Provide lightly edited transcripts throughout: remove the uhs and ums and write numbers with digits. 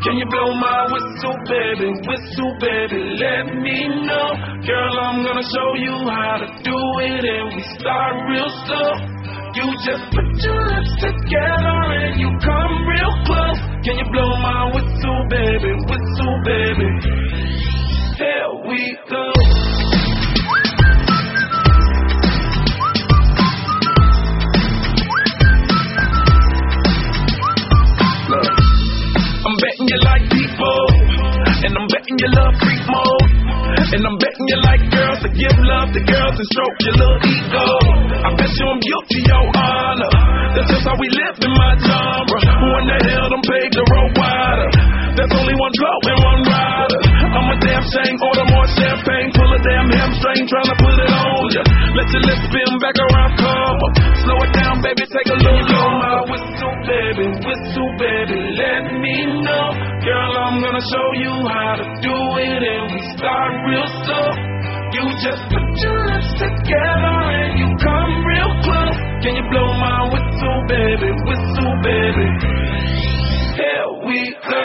Can you blow my whistle, baby, let me know. Girl, I'm gonna show you how to do it, and we start real slow. You just put your lips together and you come real close. Can you blow my whistle, baby, here we go. I'm betting you like people, and I'm betting you love freak mode, and I'm betting you like girls to give love to girls and stroke your little ego. I bet you I'm guilty, your honor. That's just how we live in my genre. Who in the hell done paved the road wider? There's only one blow and one rider. I'm a damn shame, order more champagne, pull a damn hamstring, tryna put it on ya. Let your lips spin back around, come up. Slow it down, baby, take a little blow my whistle, baby, let me know. Girl, I'm gonna show you how to do it, and we start real slow. You just put your lips together and you come real close. Can you blow my whistle, baby, here we go.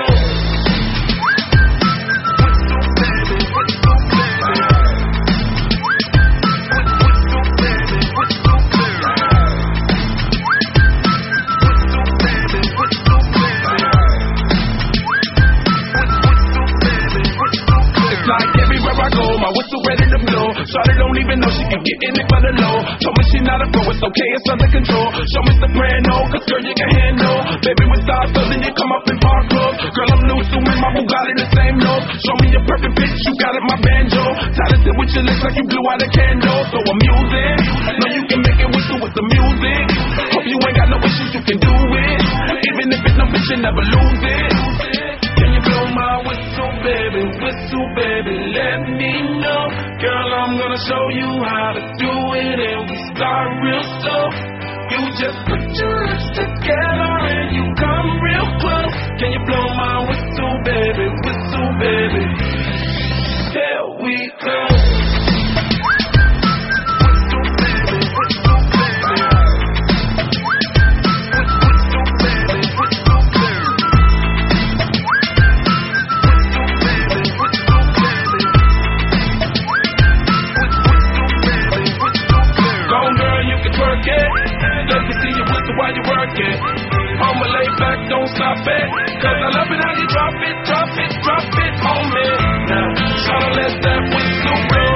I go, my whistle ready to blow. Shawty don't even know she can get in it for the low. Told me she not a pro, it's okay, it's under control. Show me soprano, cause girl you can handle. Baby with stars, so then you come up in park club. Girl I'm new, so in my Bugatti the same note. Show me your perfect pitch, you got it, my banjo. Talented with your lips like you blew out a candle. So I'm using, know you can make it whistle with the music. Hope you ain't got no issues, you can do it. Even if it's no bitch, you never lose it. Can you blow my whistle, baby, let me know. Girl, I'm gonna show you how to do it, and we start real slow. You just put your lips together and you come real close. Can you blow my whistle, baby, here we go. Let me see you whistle while you work it. I'ma lay back, don't stop it. Cause I love it how you drop it on me. Now, try to let that whistle blow.